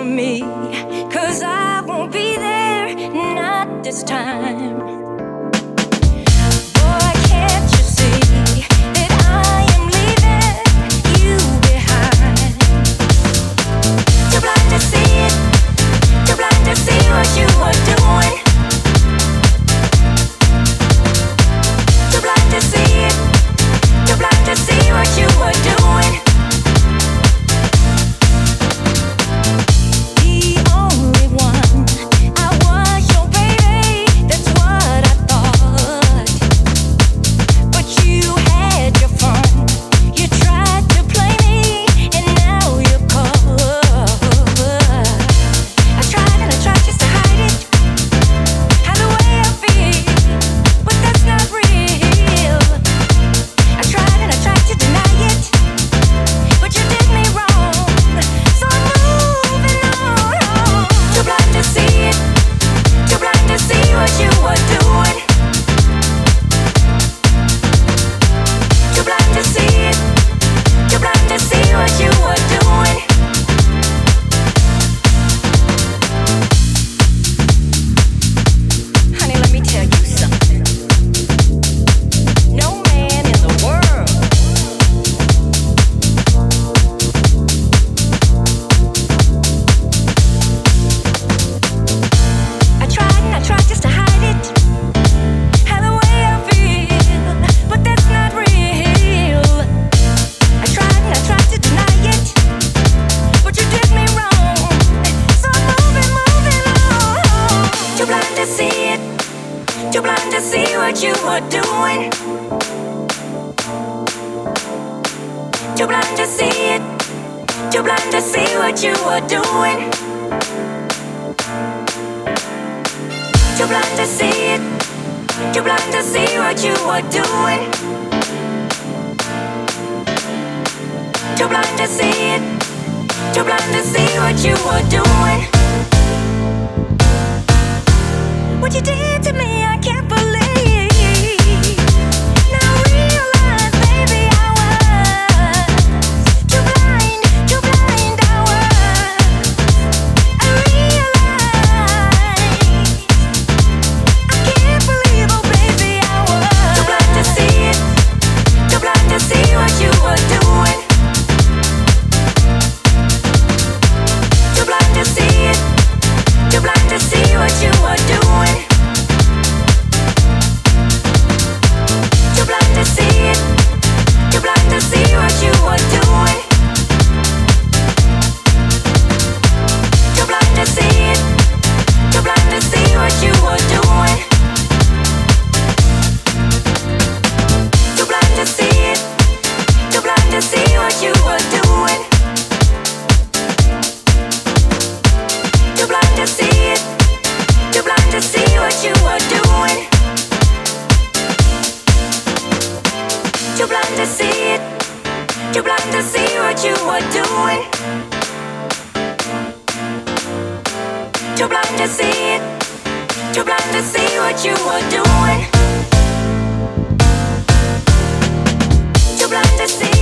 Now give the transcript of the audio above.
me, 'cause I won't be there, not this time. Boy, can't you see that I am leaving you behind? Too blind to see it, too blind to see what you were doing. Too blind to see it, too blind to see what you were doing. Too blind to see what you were doing. Too blind to see it. Too blind to see what you were doing. Too blind to see it. Too blind to see what you were doing. Too blind to see it. Too blind to see what you were doing. What you did to me, I can't believe. Now I realize, baby, I was too blind, I was. I realize, I can't believe, oh baby, I was too blind to see it, too blind to see what you were doing. Too blind to see it, too blind to see what you were doing. Too blind to see it, too blind to see what you were doing. Too blind to see it, too blind to see what you were doing. Too blind to see it, too blind to see what you were doing. Too blind to see it, too blind to see what you were doing. Too blind to see it, too blind to see what you were doing. Too blind to see it, too blind to see what you were doing. Too blind to see